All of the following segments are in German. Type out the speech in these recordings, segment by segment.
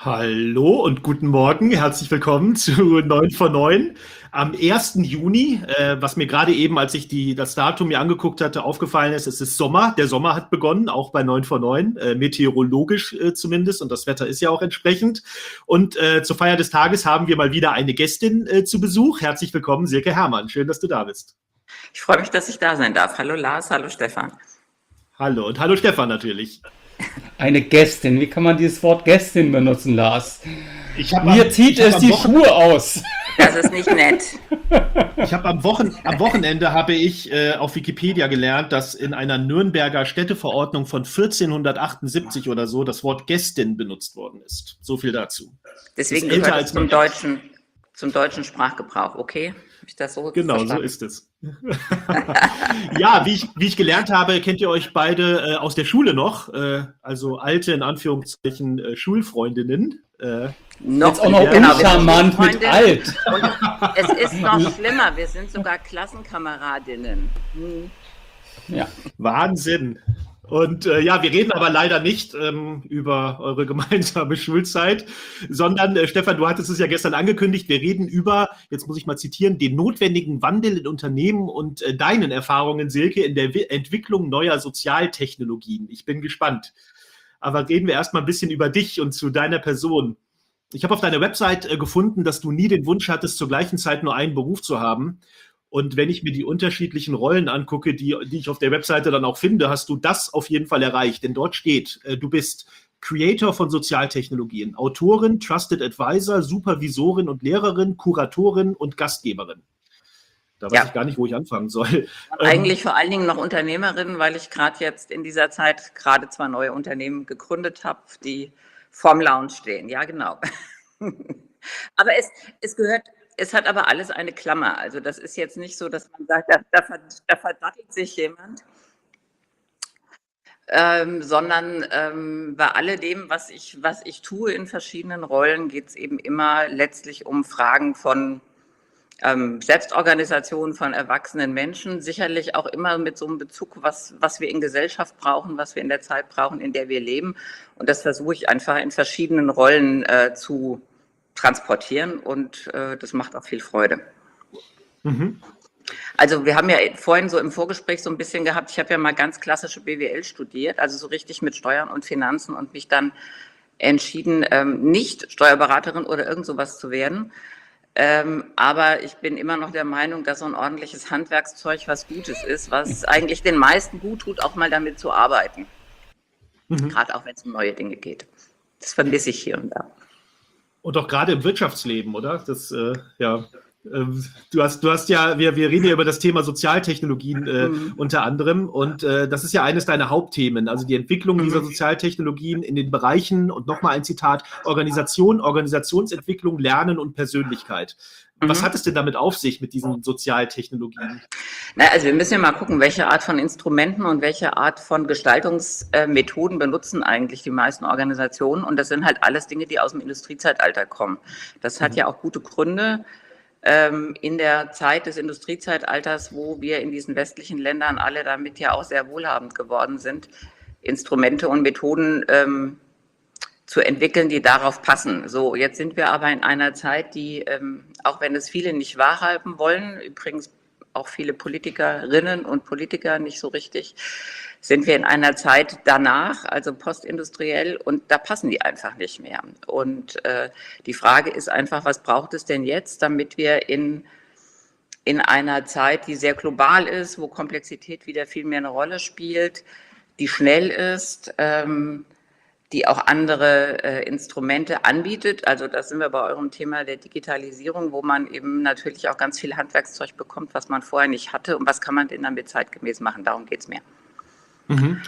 Hallo und guten Morgen. Herzlich willkommen zu 9 vor 9 am 1. Juni. Was mir gerade eben, als ich das Datum mir angeguckt hatte, aufgefallen ist, es ist Sommer. Der Sommer hat begonnen, auch bei 9 vor 9, meteorologisch zumindest. Und das Wetter ist ja auch entsprechend. Und zur Feier des Tages haben wir mal wieder eine Gästin zu Besuch. Herzlich willkommen, Silke Herrmann. Schön, dass du da bist. Ich freue mich, dass ich da sein darf. Hallo Lars, hallo Stefan. Hallo und hallo Stefan natürlich. Eine Gästin. Wie kann man dieses Wort Gästin benutzen, Lars? Mir zieht es die Schuhe aus. Das ist nicht nett. Ich habe am Wochenende habe ich auf Wikipedia gelernt, dass in einer Nürnberger Städteverordnung von 1478 oder so das Wort Gästin benutzt worden ist. So viel dazu. Deswegen gehört es zum deutschen Sprachgebrauch, okay? Habe ich das so Genau, verstanden? so ist es. Ja, wie ich gelernt habe, kennt ihr euch beide aus der Schule noch, also alte, in Anführungszeichen, Schulfreundinnen. Jetzt auch noch uncharmant mit alt. Und es ist noch schlimmer, wir sind sogar Klassenkameradinnen. Ja. Wahnsinn. Und ja, wir reden aber leider nicht über eure gemeinsame Schulzeit, sondern, Stefan, du hattest es ja gestern angekündigt, wir reden über, jetzt muss ich mal zitieren, den notwendigen Wandel in Unternehmen und deinen Erfahrungen, Silke, in der Entwicklung neuer Sozialtechnologien. Ich bin gespannt. Aber reden wir erstmal ein bisschen über dich und zu deiner Person. Ich habe auf deiner Website gefunden, dass du nie den Wunsch hattest, zur gleichen Zeit nur einen Beruf zu haben. Und wenn ich mir die unterschiedlichen Rollen angucke, die ich auf der Webseite dann auch finde, hast du das auf jeden Fall erreicht. Denn dort steht, du bist Creator von Sozialtechnologien, Autorin, Trusted Advisor, Supervisorin und Lehrerin, Kuratorin und Gastgeberin. Da weiß ich gar nicht, wo ich anfangen soll. Eigentlich vor allen Dingen noch Unternehmerin, weil ich gerade jetzt in dieser Zeit gerade 2 neue Unternehmen gegründet habe, die vorm Lounge stehen. Ja, genau. Aber es hat aber alles eine Klammer. Also das ist jetzt nicht so, dass man sagt, da verdattelt sich jemand, sondern bei alledem, was ich tue in verschiedenen Rollen, geht es eben immer letztlich um Fragen von Selbstorganisation von erwachsenen Menschen, sicherlich auch immer mit so einem Bezug, was wir in Gesellschaft brauchen, was wir in der Zeit brauchen, in der wir leben. Und das versuche ich einfach in verschiedenen Rollen zu transportieren und das macht auch viel Freude. Mhm. Also wir haben ja vorhin so im Vorgespräch so ein bisschen gehabt, ich habe ja mal ganz klassische BWL studiert, also so richtig mit Steuern und Finanzen und mich dann entschieden, nicht Steuerberaterin oder irgend sowas zu werden. Aber ich bin immer noch der Meinung, dass so ein ordentliches Handwerkszeug was Gutes ist, was eigentlich den meisten gut tut, auch mal damit zu arbeiten. Mhm. Gerade auch wenn es um neue Dinge geht. Das vermisse ich hier und da. Und auch gerade im Wirtschaftsleben, oder? Das, ja. Du hast ja, wir reden ja über das Thema Sozialtechnologien unter anderem und das ist ja eines deiner Hauptthemen, also die Entwicklung dieser Sozialtechnologien in den Bereichen und nochmal ein Zitat, Organisation, Organisationsentwicklung, Lernen und Persönlichkeit. Was hat es denn damit auf sich mit diesen Sozialtechnologien? Na, also wir müssen ja mal gucken, welche Art von Instrumenten und welche Art von Gestaltungsmethoden benutzen eigentlich die meisten Organisationen und das sind halt alles Dinge, die aus dem Industriezeitalter kommen. Das hat ja auch gute Gründe. In der Zeit des Industriezeitalters, wo wir in diesen westlichen Ländern alle damit ja auch sehr wohlhabend geworden sind, Instrumente und Methoden zu entwickeln, die darauf passen. So, jetzt sind wir aber in einer Zeit, die, auch wenn es viele nicht wahrhaben wollen, übrigens auch viele Politikerinnen und Politiker nicht so richtig, sind wir in einer Zeit danach, also postindustriell, und da passen die einfach nicht mehr. Und die Frage ist einfach, was braucht es denn jetzt, damit wir in einer Zeit, die sehr global ist, wo Komplexität wieder viel mehr eine Rolle spielt, die schnell ist, die auch andere Instrumente anbietet. Also da sind wir bei eurem Thema der Digitalisierung, wo man eben natürlich auch ganz viel Handwerkszeug bekommt, was man vorher nicht hatte. Und was kann man denn damit zeitgemäß machen? Darum geht es mir. Mhm.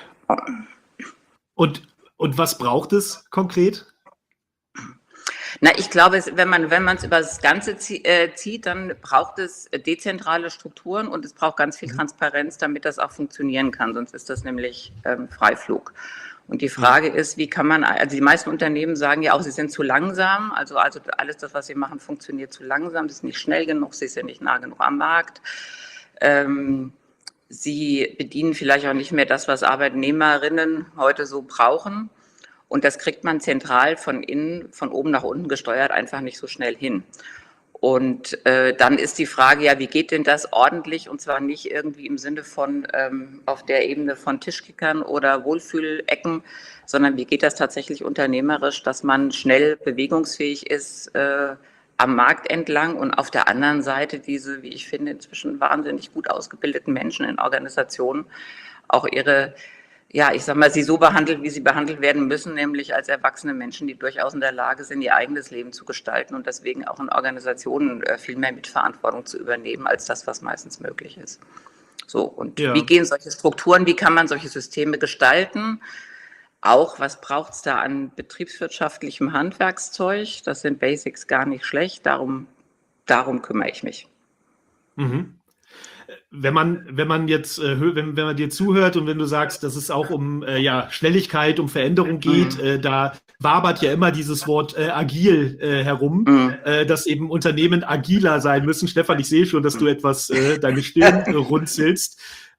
Und was braucht es konkret? Na, ich glaube, wenn man es über das Ganze zieht, dann braucht es dezentrale Strukturen und es braucht ganz viel Transparenz, damit das auch funktionieren kann. Sonst ist das nämlich Freiflug. Und die Frage ist, wie kann man, also die meisten Unternehmen sagen ja auch, sie sind zu langsam, also alles das, was sie machen, funktioniert zu langsam, sie sind nicht schnell genug, sie sind nicht nah genug am Markt. Sie bedienen vielleicht auch nicht mehr das, was Arbeitnehmerinnen heute so brauchen. Und das kriegt man zentral von innen, von oben nach unten gesteuert, einfach nicht so schnell hin. Und dann ist die Frage, ja, wie geht denn das ordentlich? Und zwar nicht irgendwie im Sinne von auf der Ebene von Tischkickern oder Wohlfühlecken, sondern wie geht das tatsächlich unternehmerisch, dass man schnell bewegungsfähig ist am Markt entlang und auf der anderen Seite diese, wie ich finde, inzwischen wahnsinnig gut ausgebildeten Menschen in Organisationen auch ihre, ja, ich sag mal, sie so behandelt, wie sie behandelt werden müssen, nämlich als erwachsene Menschen, die durchaus in der Lage sind, ihr eigenes Leben zu gestalten und deswegen auch in Organisationen viel mehr Mitverantwortung zu übernehmen, als das, was meistens möglich ist. So, und wie gehen solche Strukturen, wie kann man solche Systeme gestalten? Auch, was braucht es da an betriebswirtschaftlichem Handwerkszeug? Das sind Basics gar nicht schlecht, darum kümmere ich mich. Mhm. Wenn man jetzt, wenn man dir zuhört und wenn du sagst, dass es auch um Schnelligkeit, um Veränderung geht, da wabert ja immer dieses Wort agil herum, dass eben Unternehmen agiler sein müssen. Stefan, ich sehe schon, dass du etwas deine Stirn runzelst.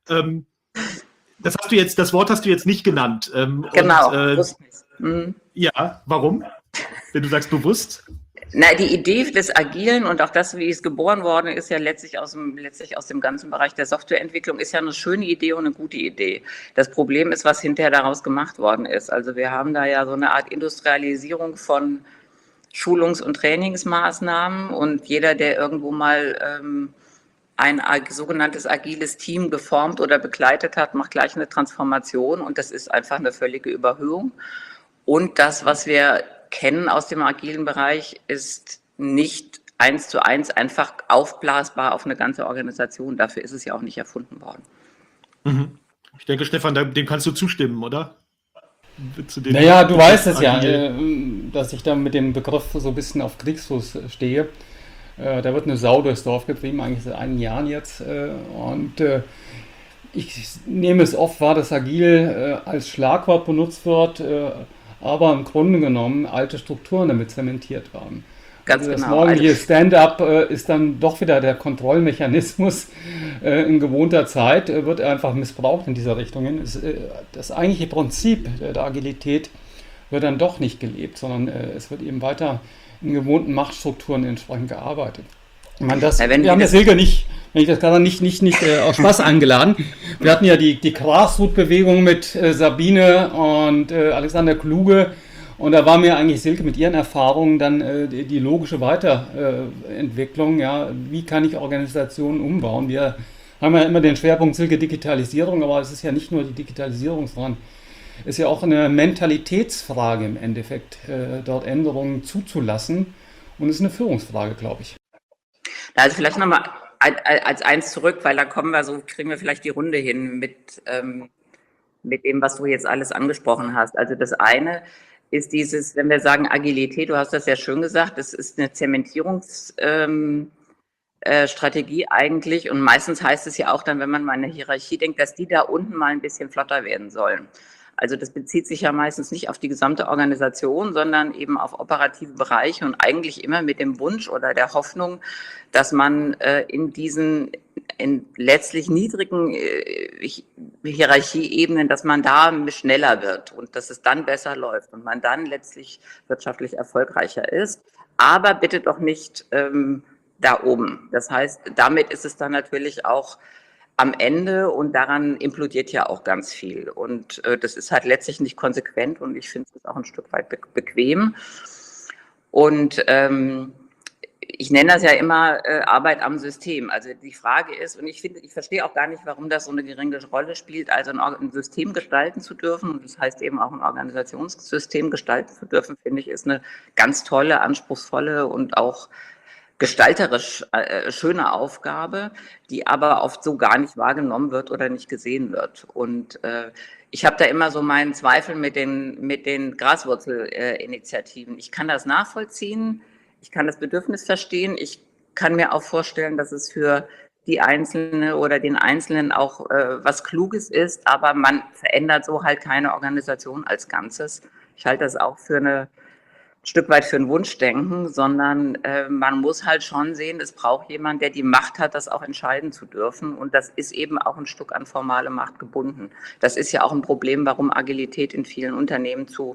Das Wort hast du jetzt nicht genannt. Genau, bewusst nicht. Ja, warum? Wenn du sagst bewusst? Na, die Idee des Agilen und auch das, wie es geboren worden ist, ja letztlich aus dem ganzen Bereich der Softwareentwicklung, ist ja eine schöne Idee und eine gute Idee. Das Problem ist, was hinterher daraus gemacht worden ist. Also wir haben da ja so eine Art Industrialisierung von Schulungs- und Trainingsmaßnahmen und jeder, der irgendwo mal ein sogenanntes agiles Team geformt oder begleitet hat, macht gleich eine Transformation und das ist einfach eine völlige Überhöhung. Und das, was wir kennen aus dem agilen Bereich, ist nicht 1:1 einfach aufblasbar auf eine ganze Organisation. Dafür ist es ja auch nicht erfunden worden. Mhm. Ich denke, Stefan, dem kannst du zustimmen, oder? Naja, du weißt es ja, dass ich da mit dem Begriff so ein bisschen auf Kriegsfuß stehe. Da wird eine Sau durchs Dorf getrieben, eigentlich seit einigen Jahren jetzt. Und ich nehme es oft wahr, dass agil als Schlagwort benutzt wird, aber im Grunde genommen alte Strukturen damit zementiert waren. Ganz also das genau. morgendliche Stand-up ist dann doch wieder der Kontrollmechanismus in gewohnter Zeit, wird einfach missbraucht in dieser Richtung. Das eigentliche Prinzip der Agilität wird dann doch nicht gelebt, sondern es wird eben weiter in gewohnten Machtstrukturen entsprechend gearbeitet. Ich meine, wir haben das Silke nicht, wenn ich das gerade nicht aus Spaß eingeladen. Wir hatten ja die Grassroot-Bewegung mit Sabine und Alexander Kluge und da war mir eigentlich Silke mit ihren Erfahrungen dann die logische Weiterentwicklung. Ja, wie kann ich Organisationen umbauen? Wir haben ja immer den Schwerpunkt Silke Digitalisierung, aber es ist ja nicht nur die Digitalisierung, sondern ist ja auch eine Mentalitätsfrage im Endeffekt, dort Änderungen zuzulassen. Und es ist eine Führungsfrage, glaube ich. Also vielleicht nochmal als eins zurück, weil da kriegen wir vielleicht die Runde hin mit dem, was du jetzt alles angesprochen hast. Also das eine ist dieses, wenn wir sagen Agilität, du hast das ja schön gesagt, das ist eine Zementierungsstrategie eigentlich und meistens heißt es ja auch dann, wenn man mal an eine Hierarchie denkt, dass die da unten mal ein bisschen flotter werden sollen. Also das bezieht sich ja meistens nicht auf die gesamte Organisation, sondern eben auf operative Bereiche und eigentlich immer mit dem Wunsch oder der Hoffnung, dass man in letztlich niedrigen Hierarchieebenen, dass man da schneller wird und dass es dann besser läuft und man dann letztlich wirtschaftlich erfolgreicher ist. Aber bitte doch nicht da oben. Das heißt, damit ist es dann natürlich auch am Ende und daran implodiert ja auch ganz viel. Und das ist halt letztlich nicht konsequent und ich finde es auch ein Stück weit bequem. Und ich nenne das ja immer Arbeit am System. Also die Frage ist, und ich verstehe auch gar nicht, warum das so eine geringe Rolle spielt, also ein System gestalten zu dürfen, und das heißt eben auch ein Organisationssystem gestalten zu dürfen, finde ich, ist eine ganz tolle, anspruchsvolle und auch gestalterisch schöne Aufgabe, die aber oft so gar nicht wahrgenommen wird oder nicht gesehen wird. Und ich habe da immer so meinen Zweifel mit den Graswurzelinitiativen. Ich kann das nachvollziehen, ich kann das Bedürfnis verstehen, ich kann mir auch vorstellen, dass es für die Einzelne oder den Einzelnen auch was Kluges ist, aber man verändert so halt keine Organisation als Ganzes. Ich halte das auch für ein Stück weit für ein Wunschdenken, sondern man muss halt schon sehen, es braucht jemand, der die Macht hat, das auch entscheiden zu dürfen. Und das ist eben auch ein Stück an formale Macht gebunden. Das ist ja auch ein Problem, warum Agilität in vielen Unternehmen zu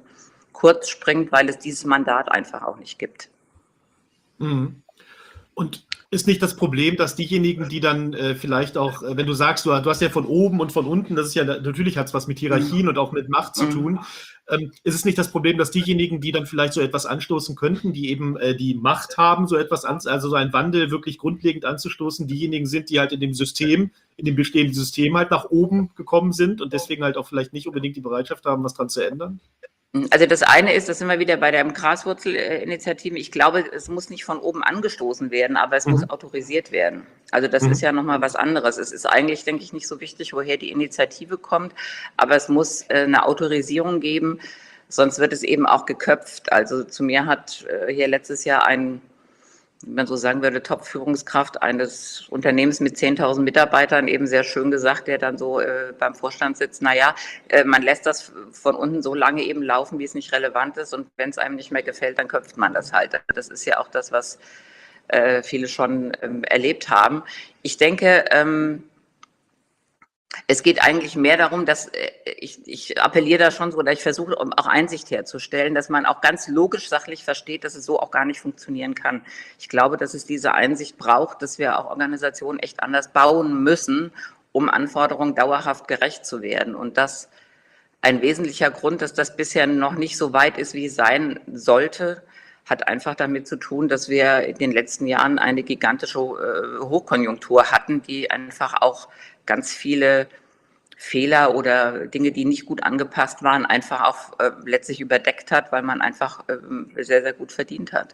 kurz springt, weil es dieses Mandat einfach auch nicht gibt. Mhm. Und ist nicht das Problem, dass diejenigen, die dann vielleicht auch, wenn du sagst, du hast ja von oben und von unten, das ist ja, natürlich hat es was mit Hierarchien und auch mit Macht zu tun, ist es nicht das Problem, dass diejenigen, die dann vielleicht so etwas anstoßen könnten, die eben die Macht haben, so etwas also so einen Wandel wirklich grundlegend anzustoßen, diejenigen sind, die halt in dem System, in dem bestehenden System halt nach oben gekommen sind und deswegen halt auch vielleicht nicht unbedingt die Bereitschaft haben, was dran zu ändern? Also das eine ist, das sind wir wieder bei der Graswurzelinitiative. Ich glaube, es muss nicht von oben angestoßen werden, aber es muss autorisiert werden. Also das ist ja nochmal was anderes. Es ist eigentlich, denke ich, nicht so wichtig, woher die Initiative kommt, aber es muss eine Autorisierung geben, sonst wird es eben auch geköpft. Also zu mir hat hier letztes Jahr ein, wie man so sagen würde, Top-Führungskraft eines Unternehmens mit 10.000 Mitarbeitern eben sehr schön gesagt, der dann so beim Vorstand sitzt, naja, man lässt das von unten so lange eben laufen, wie es nicht relevant ist und wenn es einem nicht mehr gefällt, dann köpft man das halt. Das ist ja auch das, was viele schon erlebt haben. Ich denke, es geht eigentlich mehr darum, dass ich appelliere da schon so, oder ich versuche auch Einsicht herzustellen, dass man auch ganz logisch sachlich versteht, dass es so auch gar nicht funktionieren kann. Ich glaube, dass es diese Einsicht braucht, dass wir auch Organisationen echt anders bauen müssen, um Anforderungen dauerhaft gerecht zu werden. Und das ein wesentlicher Grund, dass das bisher noch nicht so weit ist, wie es sein sollte, hat einfach damit zu tun, dass wir in den letzten Jahren eine gigantische Hochkonjunktur hatten, die einfach auch ganz viele Fehler oder Dinge, die nicht gut angepasst waren, einfach auch letztlich überdeckt hat, weil man einfach sehr, sehr gut verdient hat.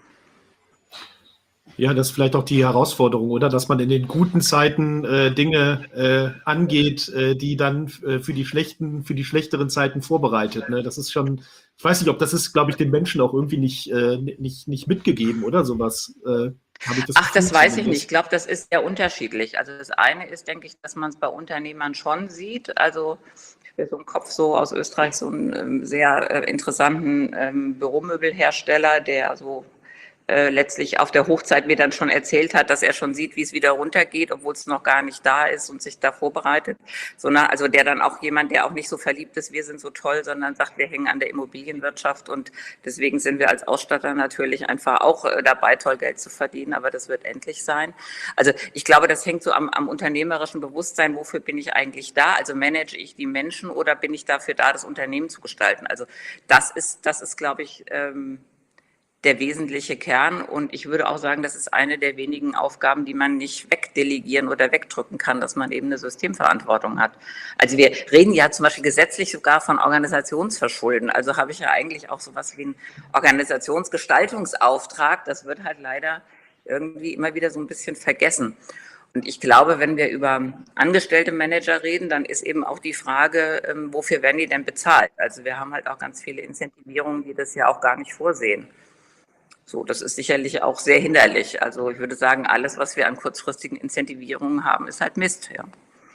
Ja, das ist vielleicht auch die Herausforderung, oder? Dass man in den guten Zeiten Dinge angeht, die dann für die schlechteren Zeiten vorbereitet. Ne? Das ist schon, ich weiß nicht, ob das ist, glaube ich, den Menschen auch irgendwie nicht mitgegeben, oder sowas. Habe ich das Ach, das Gefühl weiß ich zumindest. nicht. Ich glaube, das ist sehr unterschiedlich. Also das eine ist, denke ich, dass man es bei Unternehmern schon sieht. Also ich habe so im Kopf so aus Österreich so einen sehr interessanten Büromöbelhersteller, der so letztlich auf der Hochzeit mir dann schon erzählt hat, dass er schon sieht, wie es wieder runtergeht, obwohl es noch gar nicht da ist und sich da vorbereitet. Also der dann auch jemand, der auch nicht so verliebt ist, wir sind so toll, sondern sagt, wir hängen an der Immobilienwirtschaft und deswegen sind wir als Ausstatter natürlich einfach auch dabei, toll Geld zu verdienen, aber das wird endlich sein. Also ich glaube, das hängt so am unternehmerischen Bewusstsein, wofür bin ich eigentlich da? Also manage ich die Menschen oder bin ich dafür da, das Unternehmen zu gestalten? Also das ist, glaube ich, der wesentliche Kern. Und ich würde auch sagen, das ist eine der wenigen Aufgaben, die man nicht wegdelegieren oder wegdrücken kann, dass man eben eine Systemverantwortung hat. Also wir reden ja zum Beispiel gesetzlich sogar von Organisationsverschulden. Also habe ich ja eigentlich auch sowas wie einen Organisationsgestaltungsauftrag. Das wird halt leider irgendwie immer wieder so ein bisschen vergessen. Und ich glaube, wenn wir über angestellte Manager reden, dann ist eben auch die Frage, wofür werden die denn bezahlt? Also wir haben halt auch ganz viele Incentivierungen, die das ja auch gar nicht vorsehen. So, das ist sicherlich auch sehr hinderlich. Also ich würde sagen, alles, was wir an kurzfristigen Incentivierungen haben, ist halt Mist. Ja.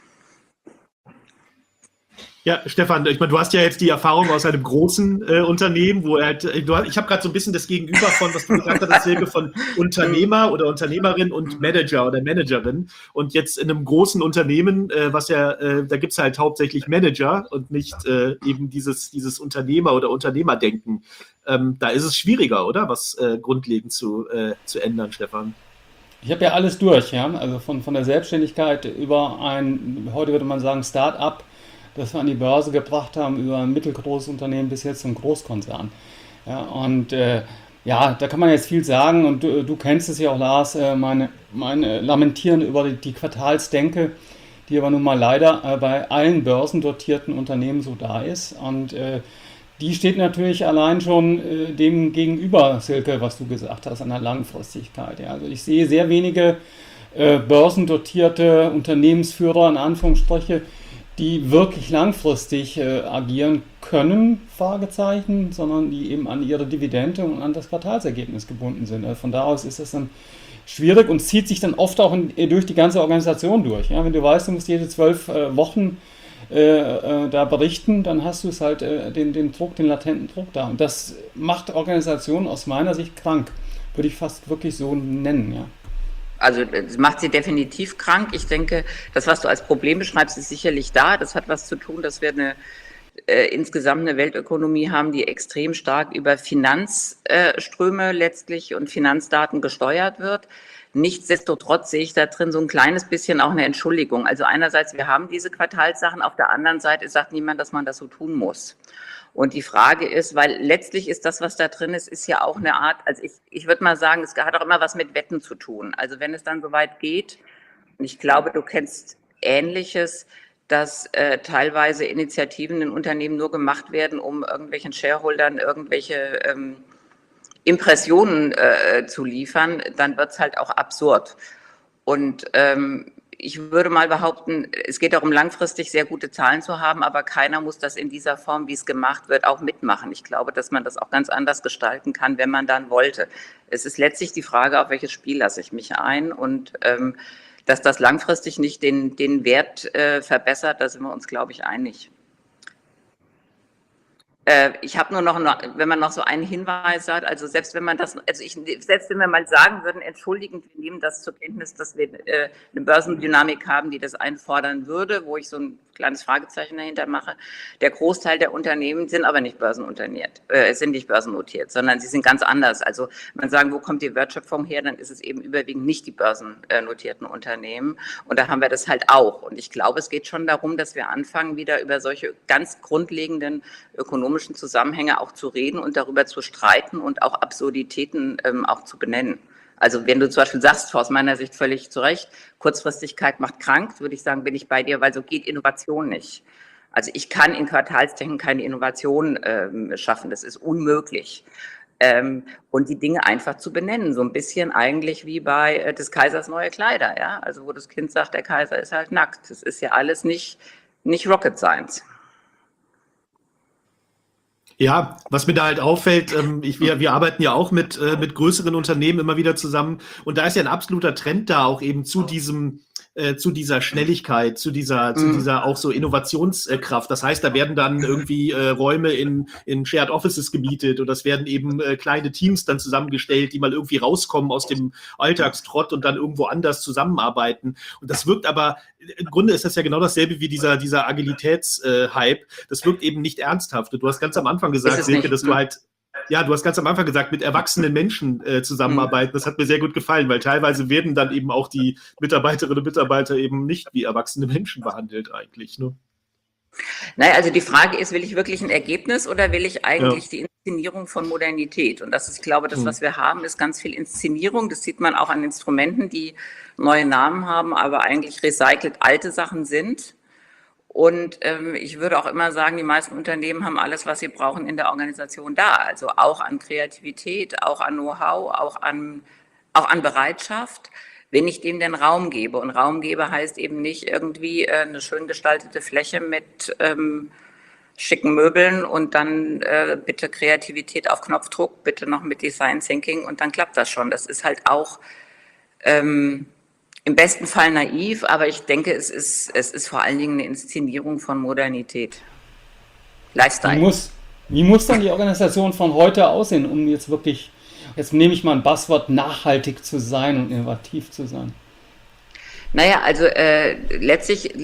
Ja, Stefan, ich meine, du hast ja jetzt die Erfahrung aus einem großen Unternehmen, wo halt, ich habe gerade so ein bisschen das Gegenüber von, was du gesagt hast, Silke, von Unternehmer oder Unternehmerin und Manager oder Managerin. Und jetzt in einem großen Unternehmen, da gibt es halt hauptsächlich Manager und nicht eben dieses Unternehmer- oder Unternehmerdenken. Da ist es schwieriger, oder? Was grundlegend zu ändern, Stefan? Ich habe ja alles durch, ja. Also von der Selbstständigkeit über heute würde man sagen, Start-up, das wir an die Börse gebracht haben, über ein mittelgroßes Unternehmen bis jetzt zum Großkonzern. Ja, und ja, da kann man jetzt viel sagen und du kennst es ja auch, Lars, meine Lamentieren über die Quartalsdenke, die aber nun mal leider bei allen börsendotierten Unternehmen so da ist. Und die steht natürlich allein schon dem gegenüber, Silke, was du gesagt hast, an der Langfristigkeit. Ja. Also ich sehe sehr wenige börsendotierte Unternehmensführer, in Anführungsstriche, die wirklich langfristig agieren können, Fragezeichen, sondern die eben an ihre Dividende und an das Quartalsergebnis gebunden sind. Also von da aus ist das dann schwierig und zieht sich dann oft auch durch die ganze Organisation durch. Ja, wenn du weißt, du musst jede 12 Wochen da berichten, dann hast du es halt den Druck, den latenten Druck da. Und das macht Organisationen aus meiner Sicht krank, würde ich fast wirklich so nennen, ja. Also es macht sie definitiv krank. Ich denke, das, was du als Problem beschreibst, ist sicherlich da. Das hat was zu tun, dass wir eine insgesamt eine Weltökonomie haben, die extrem stark über Finanzströme letztlich und Finanzdaten gesteuert wird. Nichtsdestotrotz sehe ich da drin so ein kleines bisschen auch eine Entschuldigung. Also einerseits, wir haben diese Quartalssachen, auf der anderen Seite sagt niemand, dass man das so tun muss. Und die Frage ist, weil letztlich ist das, was da drin ist ja auch eine Art, also ich würde mal sagen, es hat auch immer was mit Wetten zu tun. Also wenn es dann so weit geht, und ich glaube, du kennst Ähnliches, dass teilweise Initiativen in Unternehmen nur gemacht werden, um irgendwelchen Shareholdern irgendwelche Impressionen zu liefern, dann wird es halt auch absurd. Und ich würde mal behaupten, es geht darum, langfristig sehr gute Zahlen zu haben, aber keiner muss das in dieser Form, wie es gemacht wird, auch mitmachen. Ich glaube, dass man das auch ganz anders gestalten kann, wenn man dann wollte. Es ist letztlich die Frage, auf welches Spiel lasse ich mich ein und dass das langfristig nicht den Wert verbessert, da sind wir uns, glaube ich, einig. Ich habe nur noch, wenn man noch so einen Hinweis hat, also selbst wenn man das, selbst wenn wir mal sagen würden, entschuldigend, wir nehmen das zur Kenntnis, dass wir eine Börsendynamik haben, die das einfordern würde, wo ich so ein kleines Fragezeichen dahinter mache. Der Großteil der Unternehmen sind aber nicht börsennotiert, sondern sie sind ganz anders. Also man sagen, wo kommt die Wertschöpfung her, dann ist es eben überwiegend nicht die börsennotierten Unternehmen. Und da haben wir das halt auch. Und ich glaube, es geht schon darum, dass wir anfangen, wieder über solche ganz grundlegenden ökonomischen Zusammenhänge auch zu reden und darüber zu streiten und auch Absurditäten auch zu benennen. Also wenn du zum Beispiel sagst, aus meiner Sicht völlig zu Recht, Kurzfristigkeit macht krank, würde ich sagen, bin ich bei dir, weil so geht Innovation nicht. Also ich kann in Quartalstechnik keine Innovation schaffen, das ist unmöglich. Und die Dinge einfach zu benennen, so ein bisschen eigentlich wie bei des Kaisers neue Kleider, ja, also wo das Kind sagt, der Kaiser ist halt nackt. Das ist ja alles nicht Rocket Science. Ja, was mir da halt auffällt, wir arbeiten ja auch mit größeren Unternehmen immer wieder zusammen und da ist ja ein absoluter Trend da auch eben zu dieser Schnelligkeit, zu dieser auch so Innovationskraft. Das heißt, da werden dann irgendwie Räume in Shared Offices gemietet und das werden eben kleine Teams dann zusammengestellt, die mal irgendwie rauskommen aus dem Alltagstrott und dann irgendwo anders zusammenarbeiten. Und das wirkt aber, im Grunde ist das ja genau dasselbe wie dieser Agilitätshype. Das wirkt eben nicht ernsthaft. Du hast ganz am Anfang gesagt, Silke, dass du halt du hast ganz am Anfang gesagt, mit erwachsenen Menschen zusammenarbeiten. Das hat mir sehr gut gefallen, weil teilweise werden dann eben auch die Mitarbeiterinnen und Mitarbeiter eben nicht wie erwachsene Menschen behandelt eigentlich. Ne? Naja, also die Frage ist, will ich wirklich ein Ergebnis oder will ich eigentlich die Inszenierung von Modernität? Und das ist, ich glaube, das, was wir haben, ist ganz viel Inszenierung. Das sieht man auch an Instrumenten, die neue Namen haben, aber eigentlich recycelt alte Sachen sind. Und ich würde auch immer sagen, die meisten Unternehmen haben alles, was sie brauchen, in der Organisation da. Also auch an Kreativität, auch an Know-how, auch an Bereitschaft, wenn ich dem den Raum gebe. Und Raum gebe heißt eben nicht irgendwie eine schön gestaltete Fläche mit schicken Möbeln und dann bitte Kreativität auf Knopfdruck, bitte noch mit Design Thinking und dann klappt das schon. Das ist halt auch im besten Fall naiv, aber ich denke, es ist vor allen Dingen eine Inszenierung von Modernität. Lifestyle. Wie muss dann die Organisation von heute aussehen, um jetzt wirklich, jetzt nehme ich mal ein Buzzword, nachhaltig zu sein und innovativ zu sein? Naja, also letztlich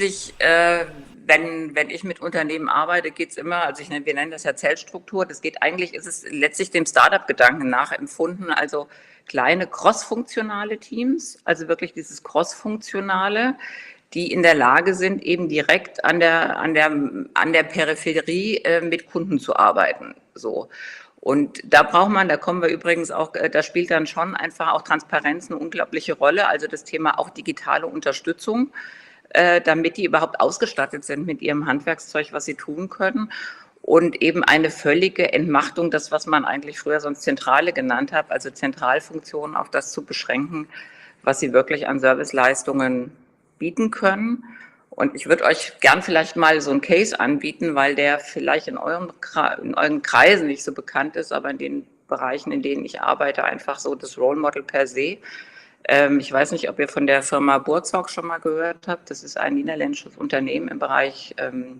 wenn ich mit Unternehmen arbeite, geht es immer, also wir nennen das ja Zellstruktur, das geht eigentlich, ist es letztlich dem Startup-Gedanken nachempfunden, also kleine cross-funktionale Teams, also wirklich dieses Cross-Funktionale, die in der Lage sind, eben direkt an der Peripherie mit Kunden zu arbeiten. So. Und da kommen wir übrigens auch, da spielt dann schon einfach auch Transparenz eine unglaubliche Rolle, also das Thema auch digitale Unterstützung, damit die überhaupt ausgestattet sind mit ihrem Handwerkszeug, was sie tun können. Und eben eine völlige Entmachtung, das, was man eigentlich früher sonst Zentrale genannt hat, also Zentralfunktionen auf das zu beschränken, was sie wirklich an Serviceleistungen bieten können. Und ich würde euch gern vielleicht mal so einen Case anbieten, weil der vielleicht in euren Kreisen nicht so bekannt ist, aber in den Bereichen, in denen ich arbeite, einfach so das Role Model per se. Ich weiß nicht, ob ihr von der Firma Burzog schon mal gehört habt. Das ist ein niederländisches Unternehmen im Bereich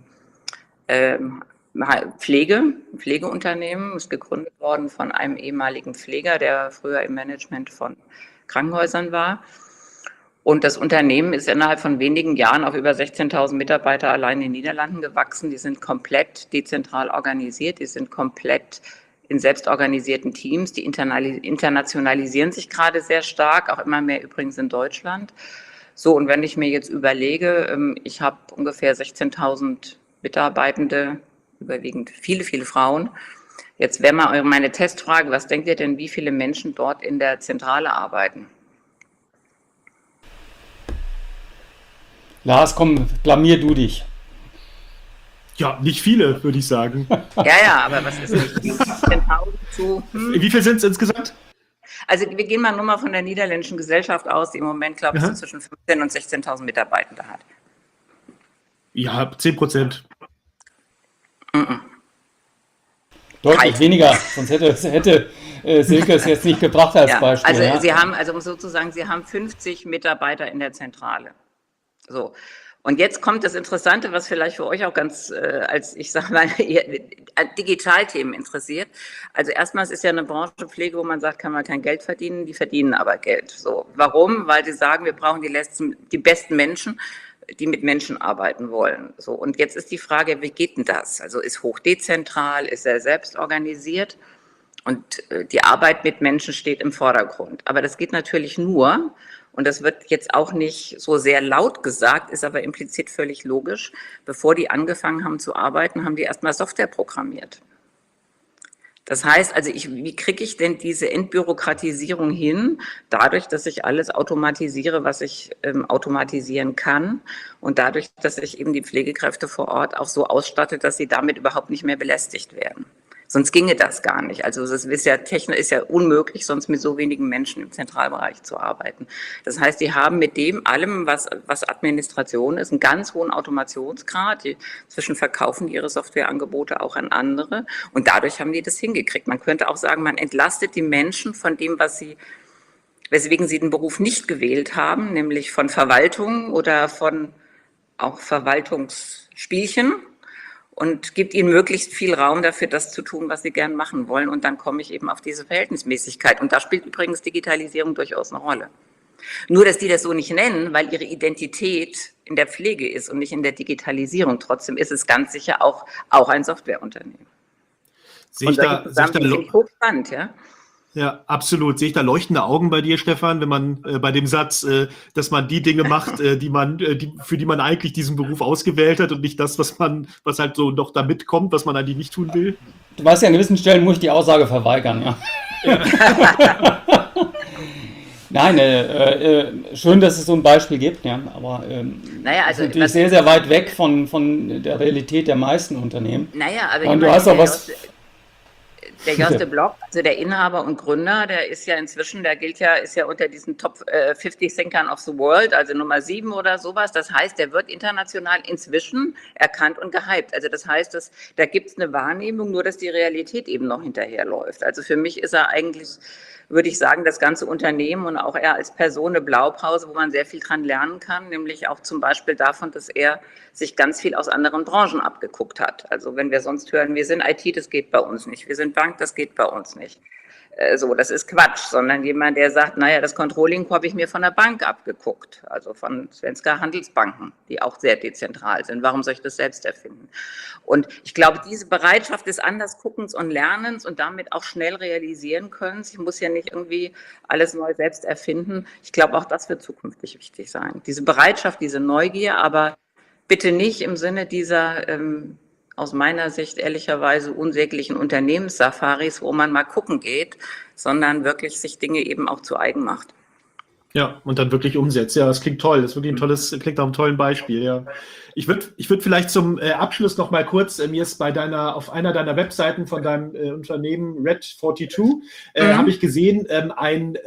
Pflegeunternehmen, ist gegründet worden von einem ehemaligen Pfleger, der früher im Management von Krankenhäusern war. Und das Unternehmen ist innerhalb von wenigen Jahren auf über 16.000 Mitarbeiter allein in den Niederlanden gewachsen. Die sind komplett dezentral organisiert, die sind komplett in selbstorganisierten Teams, die internationalisieren sich gerade sehr stark, auch immer mehr übrigens in Deutschland. So, und wenn ich mir jetzt überlege, ich habe ungefähr 16.000 Mitarbeitende, überwiegend viele, viele Frauen. Jetzt wäre mal meine Testfrage, was denkt ihr denn, wie viele Menschen dort in der Zentrale arbeiten? Lars, komm, blamier du dich. Ja, nicht viele, würde ich sagen. Ja, aber was ist nicht 10.000 zu? Wie viel sind es insgesamt? Also wir gehen mal nur mal von der niederländischen Gesellschaft aus, die im Moment, glaube ich, so zwischen 15.000 und 16.000 Mitarbeitende hat. Ja, 10%. Deutlich weniger, sonst hätte Silke es jetzt nicht gebracht als Beispiel. Also Sie haben, Sie haben 50 Mitarbeiter in der Zentrale. So. Und jetzt kommt das Interessante, was vielleicht für euch auch ganz, als ich sage mal, Digitalthemen interessiert. Also erstmals ist ja eine Branche Pflege, wo man sagt, kann man kein Geld verdienen, die verdienen aber Geld. So. Warum? Weil sie sagen, wir brauchen die besten Menschen, die mit Menschen arbeiten wollen. So. Und jetzt ist die Frage, wie geht denn das? Also ist hochdezentral, ist er selbst organisiert? Und die Arbeit mit Menschen steht im Vordergrund. Aber das geht natürlich nur, und das wird jetzt auch nicht so sehr laut gesagt, ist aber implizit völlig logisch. Bevor die angefangen haben zu arbeiten, haben die erstmal Software programmiert. Das heißt also, wie kriege ich denn diese Entbürokratisierung hin? Dadurch, dass ich alles automatisiere, was ich automatisieren kann, und dadurch, dass ich eben die Pflegekräfte vor Ort auch so ausstatte, dass sie damit überhaupt nicht mehr belästigt werden. Sonst ginge das gar nicht. Also es ist ja technisch ist ja unmöglich, sonst mit so wenigen Menschen im Zentralbereich zu arbeiten. Das heißt, die haben mit dem allem, was Administration ist, einen ganz hohen Automationsgrad. Inzwischen verkaufen die ihre Softwareangebote auch an andere, und dadurch haben die das hingekriegt. Man könnte auch sagen, man entlastet die Menschen von dem, weswegen sie den Beruf nicht gewählt haben, nämlich von Verwaltung oder von auch Verwaltungsspielchen, und gibt ihnen möglichst viel Raum dafür, das zu tun, was sie gern machen wollen. Und dann komme ich eben auf diese Verhältnismäßigkeit. Und da spielt übrigens Digitalisierung durchaus eine Rolle. Nur, dass die das so nicht nennen, weil ihre Identität in der Pflege ist und nicht in der Digitalisierung. Trotzdem ist es ganz sicher auch ein Softwareunternehmen. Sehe ich da hochspannend, ja? Ja, absolut. Sehe ich da leuchtende Augen bei dir, Stefan, wenn man bei dem Satz, dass man die Dinge macht, für die man eigentlich diesen Beruf ausgewählt hat und nicht das, was halt so noch da mitkommt, was man eigentlich nicht tun will? Du weißt ja, an gewissen Stellen muss ich die Aussage verweigern, ja. Nein, schön, dass es so ein Beispiel gibt, ja, aber das ist natürlich sehr, sehr weit weg von der Realität der meisten Unternehmen. Naja, aber und du hast auch was. Der Joste Block, also der Inhaber und Gründer, der ist ja inzwischen, ist ja unter diesen Top 50 Thinkern of the World, also Nummer 7 oder sowas. Das heißt, der wird international inzwischen erkannt und gehypt. Also das heißt, da gibt es eine Wahrnehmung, nur dass die Realität eben noch hinterherläuft. Also für mich ist er eigentlich, würde ich sagen, das ganze Unternehmen und auch er als Person eine Blaupause, wo man sehr viel dran lernen kann, nämlich auch zum Beispiel davon, dass er sich ganz viel aus anderen Branchen abgeguckt hat. Also wenn wir sonst hören, wir sind IT, das geht bei uns nicht, wir sind Bank, das geht bei uns nicht. So, das ist Quatsch, sondern jemand, der sagt, naja, das Controlling habe ich mir von der Bank abgeguckt, also von Svenska Handelsbanken, die auch sehr dezentral sind. Warum soll ich das selbst erfinden? Und ich glaube, diese Bereitschaft des Andersguckens und Lernens und damit auch schnell realisieren können, ich muss ja nicht irgendwie alles neu selbst erfinden. Ich glaube, auch das wird zukünftig wichtig sein. Diese Bereitschaft, diese Neugier, aber bitte nicht im Sinne dieser aus meiner Sicht ehrlicherweise unsäglichen Unternehmenssafaris, wo man mal gucken geht, sondern wirklich sich Dinge eben auch zu eigen macht. Ja, und dann wirklich umsetzt. Ja, das klingt toll. Das ist wirklich klingt nach einem tollen Beispiel, ja. Ich würd vielleicht zum Abschluss noch mal kurz, mir ist auf einer deiner Webseiten von deinem Unternehmen Red42, habe ich gesehen, ein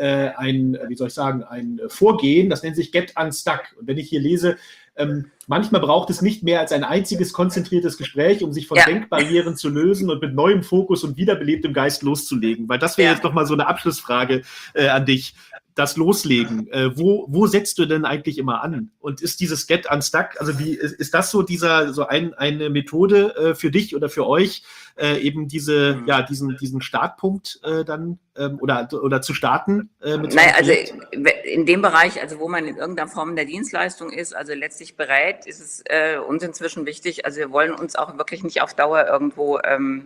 Vorgehen, das nennt sich Get Unstuck. Und wenn ich hier lese, manchmal braucht es nicht mehr als ein einziges konzentriertes Gespräch, um sich von Denkbarrieren zu lösen und mit neuem Fokus und wiederbelebtem Geist loszulegen. Weil das wäre jetzt noch mal so eine Abschlussfrage an dich. das Loslegen, wo setzt du denn eigentlich immer an? Und ist dieses Get Unstuck, also ist das so eine Methode für dich oder für euch, eben diesen Startpunkt dann oder zu starten? Naja, also in dem Bereich, also wo man in irgendeiner Form der Dienstleistung ist, also letztlich berät, ist es uns inzwischen wichtig, also wir wollen uns auch wirklich nicht auf Dauer irgendwo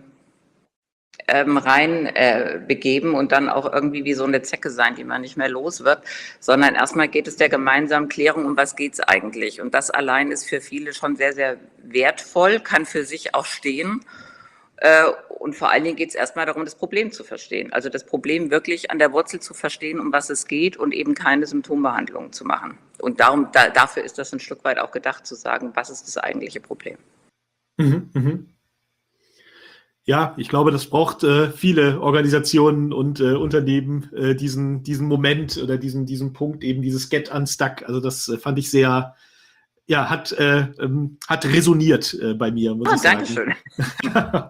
rein begeben und dann auch irgendwie wie so eine Zecke sein, die man nicht mehr los wird, sondern erstmal geht es der gemeinsamen Klärung, um was geht es eigentlich. Und das allein ist für viele schon sehr, sehr wertvoll, kann für sich auch stehen. Und vor allen Dingen geht es erstmal darum, das Problem zu verstehen. Also das Problem wirklich an der Wurzel zu verstehen, um was es geht und eben keine Symptombehandlung zu machen. Und dafür ist das ein Stück weit auch gedacht, zu sagen, was ist das eigentliche Problem. Mhm, mhm. Ja, ich glaube, das braucht viele Organisationen und Unternehmen, diesen Moment oder diesen Punkt, eben dieses Get Unstuck. Also das fand ich sehr, ja, hat resoniert bei mir, muss ich sagen. Dankeschön.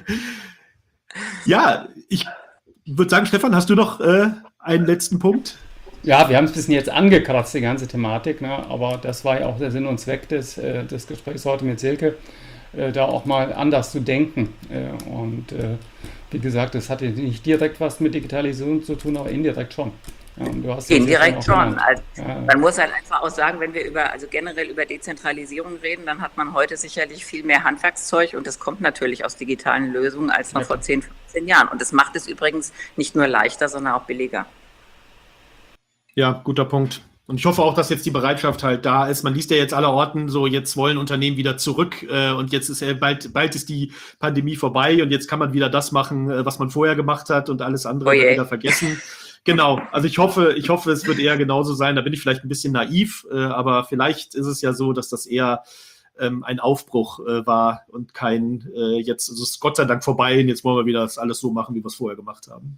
Ja, ich würde sagen, Stefan, hast du noch einen letzten Punkt? Ja, wir haben es ein bisschen jetzt angekratzt, die ganze Thematik, ne? Aber das war ja auch der Sinn und Zweck des Gesprächs heute mit Silke, da auch mal anders zu denken. Wie gesagt, das hat ja nicht direkt was mit Digitalisierung zu tun, aber indirekt schon. Ja, und du hast indirekt schon. Also, man muss halt einfach auch sagen, wenn wir generell über Dezentralisierung reden, dann hat man heute sicherlich viel mehr Handwerkszeug und das kommt natürlich aus digitalen Lösungen als noch vor 10, 15 Jahren. Und das macht es übrigens nicht nur leichter, sondern auch billiger. Ja, guter Punkt. Und ich hoffe auch, dass jetzt die Bereitschaft halt da ist. Man liest ja jetzt allerorten so, jetzt wollen Unternehmen wieder zurück und jetzt ist bald ist die Pandemie vorbei und jetzt kann man wieder das machen, was man vorher gemacht hat und alles andere wieder vergessen. Genau, also ich hoffe, es wird eher genauso sein. Da bin ich vielleicht ein bisschen naiv, aber vielleicht ist es ja so, dass das eher ein Aufbruch war und kein jetzt ist es Gott sei Dank vorbei und jetzt wollen wir wieder das alles so machen, wie wir es vorher gemacht haben.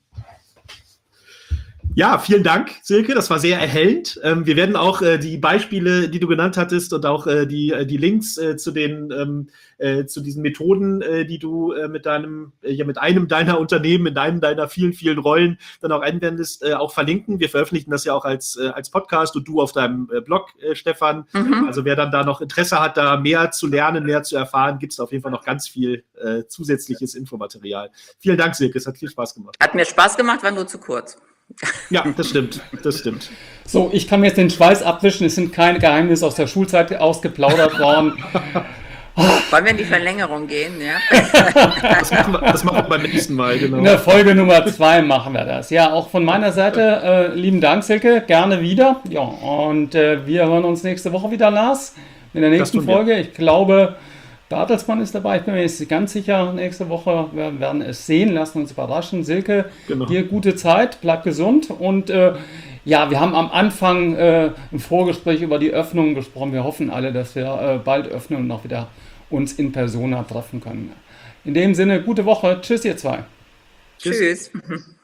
Ja, vielen Dank, Silke. Das war sehr erhellend. Wir werden auch die Beispiele, die du genannt hattest und auch die Links zu diesen Methoden, die du mit einem deiner Unternehmen, in einem deiner vielen, vielen Rollen dann auch anwendest, auch verlinken. Wir veröffentlichen das ja auch als Podcast und du auf deinem Blog, Stefan. Also wer dann da noch Interesse hat, da mehr zu lernen, mehr zu erfahren, gibt es auf jeden Fall noch ganz viel zusätzliches Infomaterial. Vielen Dank, Silke. Es hat viel Spaß gemacht. Hat mir Spaß gemacht, war nur zu kurz. Ja, das stimmt. So, ich kann mir jetzt den Schweiß abwischen. Es sind keine Geheimnisse aus der Schulzeit ausgeplaudert worden. Wollen wir in die Verlängerung gehen? Ja? Das machen wir beim nächsten Mal, genau. In der Folge Nummer 2 machen wir das. Ja, auch von meiner Seite lieben Dank, Silke. Gerne wieder. Ja, und wir hören uns nächste Woche wieder, Lars, in der nächsten Folge. Ich glaube, Bertelsmann ist dabei, ich bin mir jetzt ganz sicher, nächste Woche wir werden es sehen, lassen uns überraschen. Silke, dir gute Zeit, bleib gesund und ja, wir haben am Anfang im Vorgespräch über die Öffnung gesprochen. Wir hoffen alle, dass wir bald öffnen und auch wieder uns in Persona treffen können. In dem Sinne, gute Woche. Tschüss, ihr zwei. Tschüss.